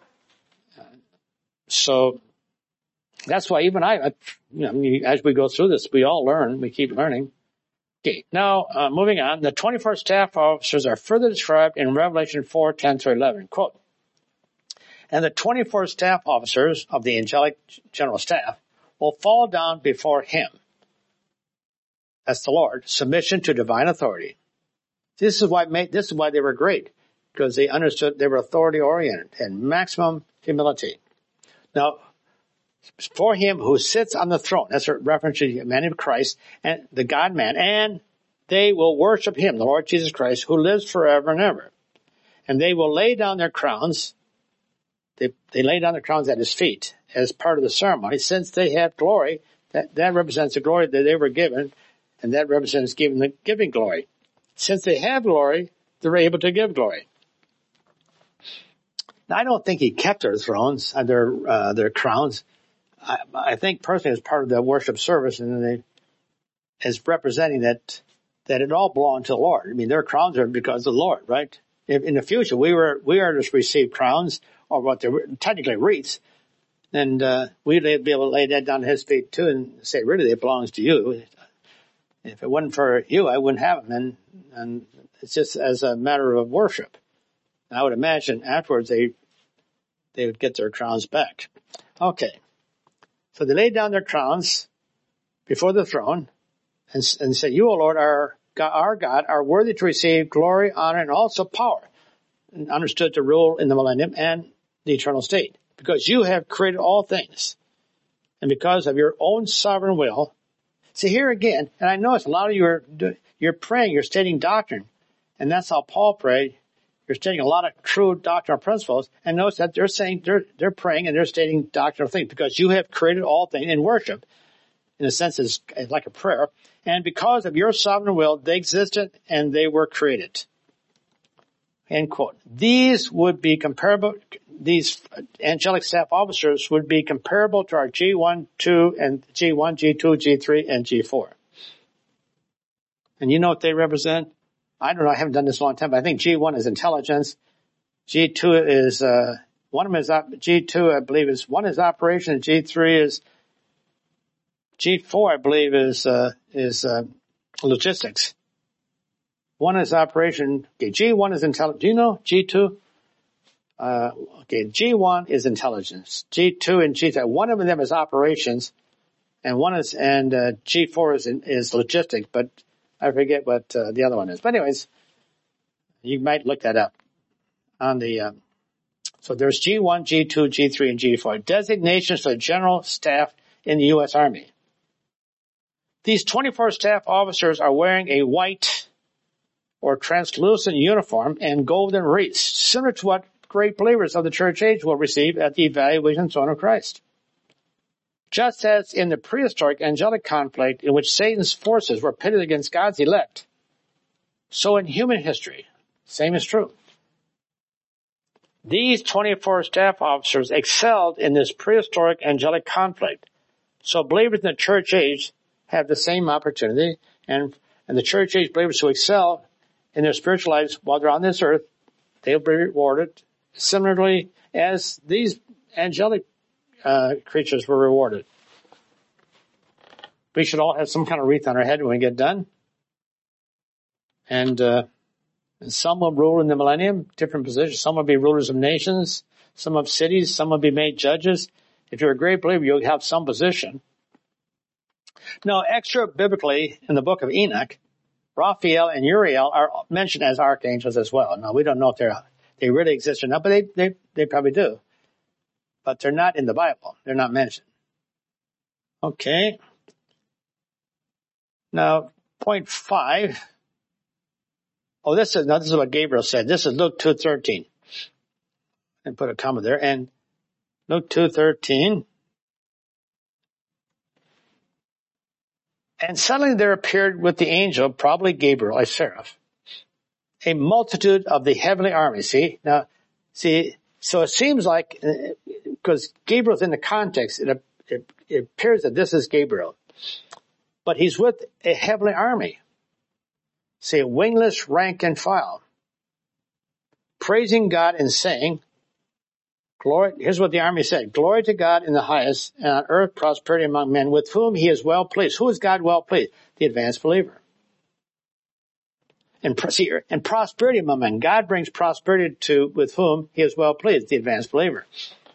So that's why even as we go through this, we all learn, we keep learning. Okay, now moving on, the 24 staff officers are further described in Revelation 4:10-11. Quote, and the 24 staff officers of the angelic general staff will fall down before him. That's the Lord. Submission to divine authority. This is why they were great, because they understood they were authority oriented and maximum humility. Now, for him who sits on the throne, that's a reference to the humanity of Christ and the God-man, and they will worship him, the Lord Jesus Christ, who lives forever and ever. And they will lay down their crowns. They lay down their crowns at his feet as part of the ceremony. Since they have glory, that represents the glory that they were given, and that represents giving glory. Since they have glory, they're able to give glory. Now, I don't think he kept their thrones and their crowns. I think personally, as part of the worship service, and as representing that it all belonged to the Lord. I mean, their crowns are because of the Lord, right? In the future, we are to receive crowns, or what they're technically wreaths, and we'd be able to lay that down at his feet too, and say, really, it belongs to you. If it wasn't for you, I wouldn't have them, and it's just as a matter of worship. And I would imagine afterwards they would get their crowns back. Okay. So they laid down their crowns before the throne and said, you, O Lord, our God, are worthy to receive glory, honor, and also power, and understood to rule in the millennium and the eternal state, because you have created all things, and because of your own sovereign will. See, here again, and I notice a lot of you you're praying, you're stating doctrine, and that's how Paul prayed. You're stating a lot of true doctrinal principles, and notice that they're saying they're praying and they're stating doctrinal things, because you have created all things in worship. In a sense, is like a prayer, and because of your sovereign will, they existed and they were created. End quote. These angelic staff officers would be comparable to our G1, 2, and G1, G2, G3, and G4. And you know what they represent? I don't know, I haven't done this in a long time, but I think G1 is intelligence. G2 is, G2 I believe one is operation, and G4 I believe is logistics. One is operation. Okay, G1 is intelligence. Do you know G2? Okay, G1 is intelligence. G2 and G3. One of them is operations, and G4 is logistic. But I forget what the other one is. But anyways, you might look that up on the. So there's G1, G2, G3, and G4 designations for the general staff in the U.S. Army. These 24 staff officers are wearing a white or translucent uniform and golden wreaths, similar to what great believers of the church age will receive at the evaluation throne of Christ. Just as in the prehistoric angelic conflict in which Satan's forces were pitted against God's elect, so in human history, same is true. These 24 staff officers excelled in this prehistoric angelic conflict. So believers in the church age have the same opportunity, and the church age believers who excel in their spiritual lives while they're on this earth, they'll be rewarded similarly as these angelic creatures were rewarded. We should all have some kind of wreath on our head when we get done. And some will rule in the millennium, different positions. Some will be rulers of nations, some of cities, some will be made judges. If you're a great believer, you'll have some position. Now, extra biblically, in the book of Enoch, Raphael and Uriel are mentioned as archangels as well. Now, we don't know if they really exist or not, but they probably do. But they're not in the Bible. They're not mentioned. Okay. Now, point 5. Oh, this is what Gabriel said. This is Luke 2:13. And put a comma there. And Luke 2:13. And suddenly there appeared with the angel, probably Gabriel, a seraph, a multitude of the heavenly army. So it seems like, because Gabriel's in the context, it appears that this is Gabriel. But he's with a heavenly army. See, wingless rank and file, praising God and saying, "Glory." Here's what the army said: "Glory to God in the highest, and on earth prosperity among men, with whom He is well pleased." Who is God well pleased? The advanced believer. And prosperity among men. God brings prosperity to with whom He is well pleased, the advanced believer.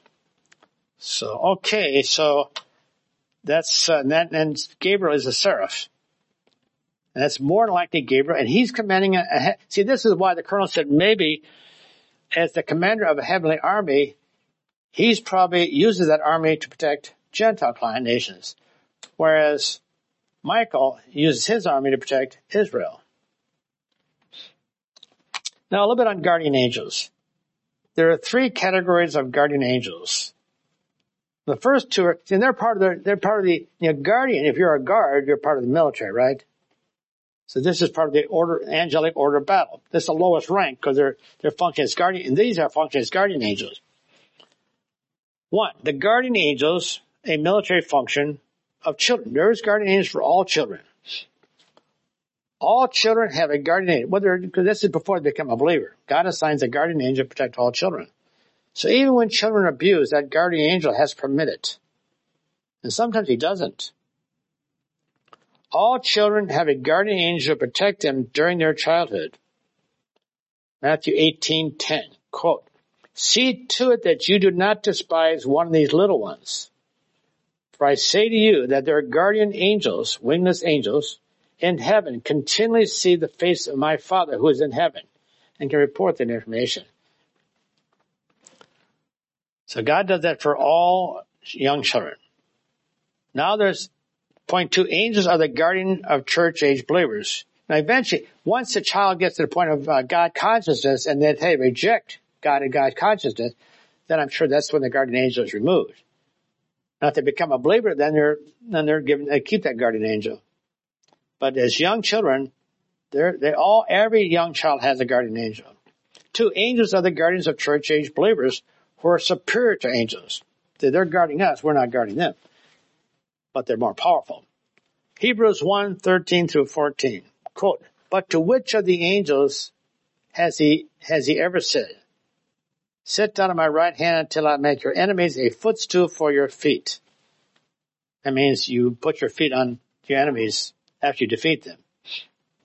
So that's and Gabriel is a seraph. And that's more than likely Gabriel, and he's commanding see, this is why the colonel said maybe as the commander of a heavenly army, he's probably uses that army to protect Gentile client nations, whereas Michael uses his army to protect Israel. Now, a little bit on guardian angels. There are 3 categories of guardian angels. The first 2 are, and they're part of the guardian. If you're a guard, you're part of the military, right? So this is part of the angelic order of battle. This is the lowest rank because they're functioning as guardian, and these are functioning as guardian angels. 1, the guardian angels, a military function of children. There is guardian angels for all children. All children have a guardian angel, because this is before they become a believer. God assigns a guardian angel to protect all children. So even when children are abused, that guardian angel has permitted. And sometimes he doesn't. All children have a guardian angel to protect them during their childhood. Matthew 18:10, quote, "See to it that you do not despise one of these little ones. For I say to you that there are guardian angels, wingless angels, in heaven continually see the face of my Father who is in heaven and can report that information." So God does that for all young children. Now there's point 2, angels are the guardian of church age believers. Now eventually, once the child gets to the point of God consciousness and then they reject God and God consciousness, then I'm sure that's when the guardian angel is removed. Now if they become a believer, then they're given, they keep that guardian angel. But as young children, every young child has a guardian angel. 2, angels are the guardians of church age believers who are superior to angels. They're guarding us, we're not guarding them. But they're more powerful. Hebrews 1:13 through 14, quote, "But to which of the angels has he ever said, 'Sit down at my right hand until I make your enemies a footstool for your feet'?" That means you put your feet on your enemies after you defeat them.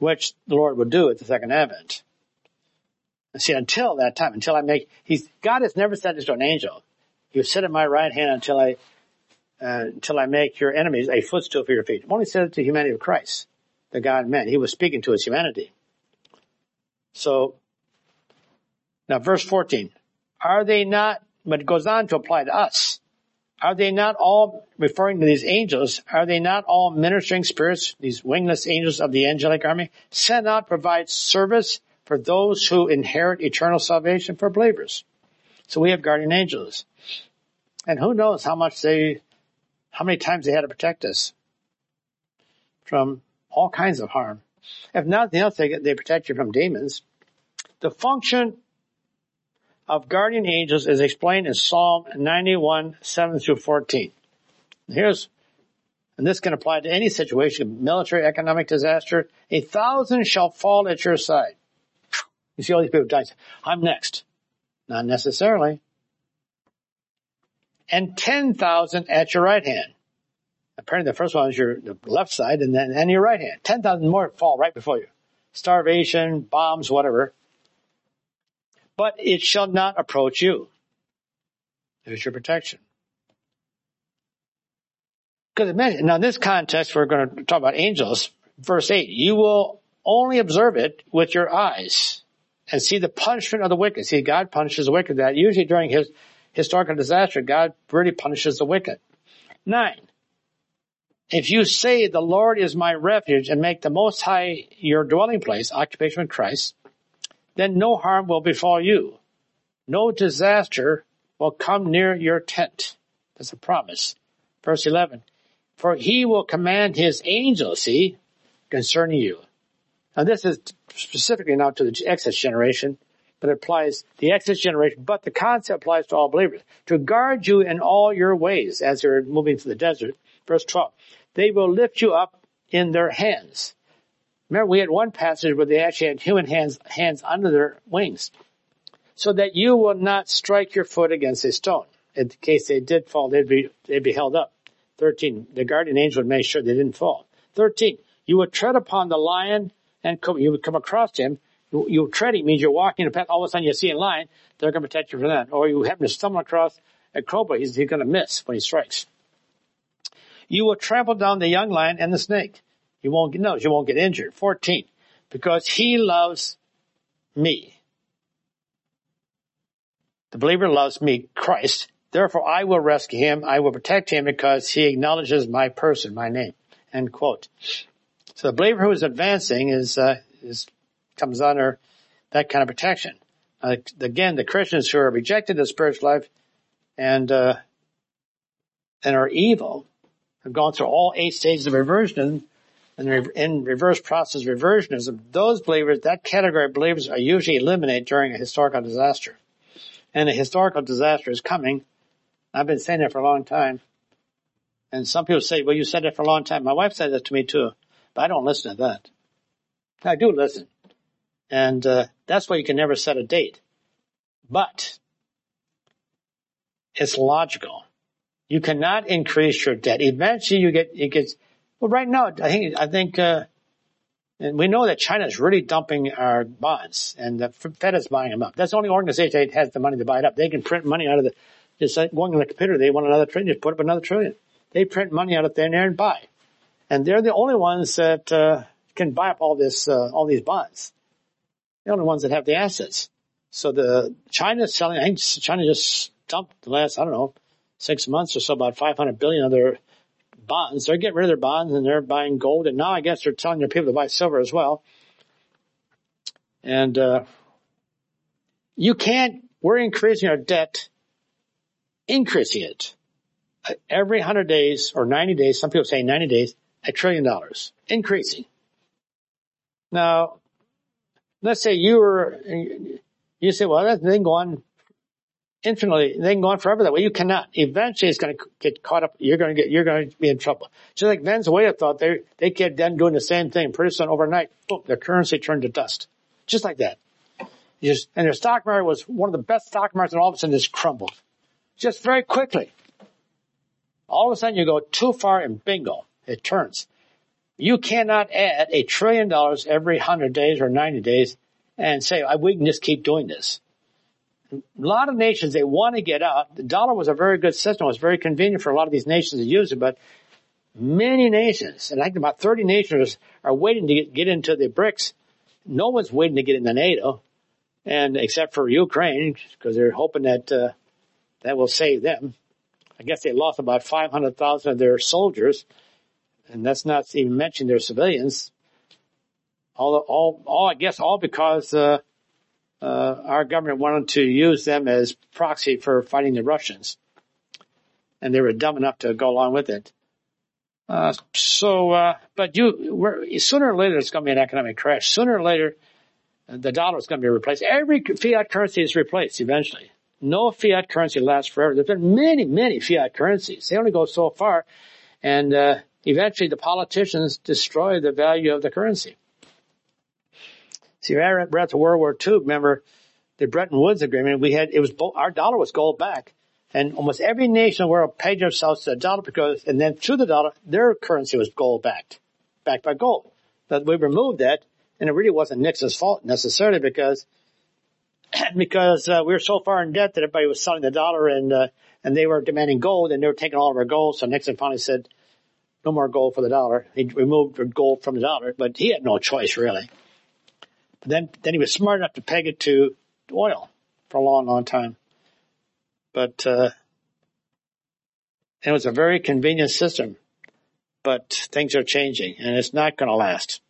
which the Lord will do at the second advent. And see, until that time, God has never said this to an angel. You sit at my right hand until I make your enemies a footstool for your feet. He only said it to humanity of Christ, the God-man. He was speaking to his humanity. So, now verse 14. Are they not, but it goes on to apply to us. Are they not all, referring to these angels, are they not all ministering spirits, these wingless angels of the angelic army, sent out to provide service for those who inherit eternal salvation for believers? So we have guardian angels. And who knows how many times they had to protect us from all kinds of harm. If nothing else, they protect you from demons. The function of guardian angels is explained in Psalm 91, 7 through 14. And this can apply to any situation, military, economic disaster. 1,000 shall fall at your side. You see all these people dying. I'm next. Not necessarily. And 10,000 at your right hand. Apparently the first one is the left side and your right hand. 10,000 more fall right before you. Starvation, bombs, whatever. But it shall not approach you. There's your protection. Because imagine, now in this context, we're going to talk about angels. Verse 8, you will only observe it with your eyes and see the punishment of the wicked. See, God punishes the wicked. That usually during his historical disaster, God really punishes the wicked. 9, if you say the Lord is my refuge and make the Most High your dwelling place, occupation with Christ, then no harm will befall you. No disaster will come near your tent. That's a promise. Verse 11, for he will command his angels, concerning you. Now this is specifically now to the Exodus generation, but it applies the Exodus generation, but the concept applies to all believers. To guard you in all your ways as you're moving through the desert. Verse 12, they will lift you up in their hands. Remember, we had one passage where they actually had human hands under their wings, so that you will not strike your foot against a stone. In case they did fall, they'd be held up. 13, the guardian angel would make sure they didn't fall. 13, you would tread upon the lion and you would come across him. You treading means you're walking in a path. All of a sudden you see a lion, they're going to protect you from that. Or you happen to stumble across a cobra, he's going to miss when he strikes. You will trample down the young lion and the snake. You won't get injured. 14, because he loves me. The believer loves me, Christ. Therefore, I will rescue him. I will protect him because he acknowledges my person, my name. End quote. So the believer who is advancing comes under that kind of protection. Again, the Christians who are rejected the spiritual life and are evil have gone through all 8 stages of reversion. And in reverse process reversionism, those believers, that category of believers are usually eliminated during a historical disaster. And a historical disaster is coming. I've been saying that for a long time. And some people say, well, you said that for a long time. My wife said that to me too, but I don't listen to that. I do listen. And that's why you can never set a date. But it's logical. You cannot increase your debt. Eventually it gets, well, right now, I think, and we know that China is really dumping our bonds, and the Fed is buying them up. That's the only organization that has the money to buy it up. They can print money out of just like going on the computer, they want another trillion, just put up another trillion. They print money out of thin air and buy. And they're the only ones that, can buy up all these bonds. They're the only ones that have the assets. So China's selling, I think China just dumped the last, 6 months or so, about 500 billion of their bonds. They're getting rid of their bonds and they're buying gold. And now I guess they're telling their people to buy silver as well. And, we're increasing our debt, increasing it every 100 days or 90 days. Some people say 90 days, $1 trillion increasing. Now, let's say you say, well, that thing go on infinitely. They can go on forever that way. You cannot. Eventually it's going to get caught up. You're going to be in trouble. Just like Venezuela thought they kept them doing the same thing. Pretty soon overnight, boom, their currency turned to dust. Just like that. And their stock market was one of the best stock markets, and all of a sudden just crumbled. Just very quickly. All of a sudden you go too far and bingo, it turns. You cannot add $1 trillion every 100 days or 90 days and say, we can just keep doing this. A lot of nations, they want to get out. The dollar was a very good system. It was very convenient for a lot of these nations to use it, but many nations, and I think about 30 nations, are waiting to get into the BRICS. No one's waiting to get into NATO, and except for Ukraine, because they're hoping that that will save them. I guess they lost about 500,000 of their soldiers, and that's not even mentioning their civilians. I guess all because our government wanted to use them as proxy for fighting the Russians, and they were dumb enough to go along with it. But sooner or later it's going to be an economic crash. Sooner or later, the dollar is going to be replaced. Every fiat currency is replaced eventually. No fiat currency lasts forever. There's been many, many fiat currencies. They only go so far, and eventually the politicians destroy the value of the currency. See, we're at the World War II. Remember the Bretton Woods Agreement? Our dollar was gold backed. And almost every nation in the world paid themselves to the dollar and then through the dollar, their currency was gold backed by gold. But we removed that, and it really wasn't Nixon's fault necessarily because we were so far in debt that everybody was selling the dollar and they were demanding gold and they were taking all of our gold. So Nixon finally said, no more gold for the dollar. He removed gold from the dollar, but he had no choice really. But then he was smart enough to peg it to oil for a long, long time. But it was a very convenient system, but things are changing, and it's not going to last.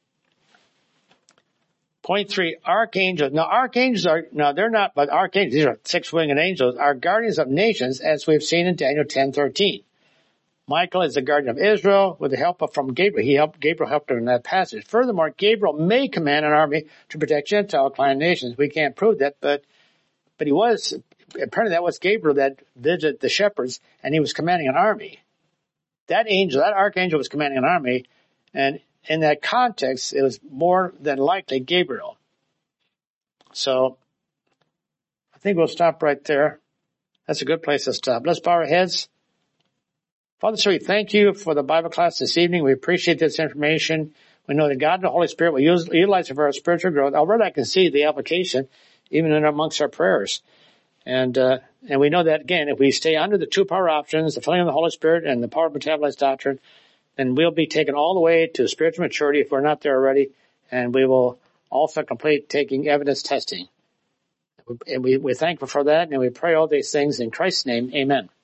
Point 3, archangels. Now, archangels they're not, but archangels, these are 6-winged angels, are guardians of nations, as we've seen in Daniel 10:13. Michael is the guardian of Israel with the help from Gabriel. Gabriel helped him in that passage. Furthermore, Gabriel may command an army to protect Gentile client nations. We can't prove that, but he was. Apparently that was Gabriel that visited the shepherds, and he was commanding an army. That archangel was commanding an army, and in that context, it was more than likely Gabriel. So, I think we'll stop right there. That's a good place to stop. Let's bow our heads. Father, so we thank you for the Bible class this evening. We appreciate this information. We know that God and the Holy Spirit will utilize it for our spiritual growth. Already I can see the application, even in amongst our prayers. And we know that, again, if we stay under the 2 power options, the filling of the Holy Spirit and the power of metabolized doctrine, then we'll be taken all the way to spiritual maturity if we're not there already, and we will also complete taking evidence testing. And we're thankful for that, and we pray all these things in Christ's name. Amen.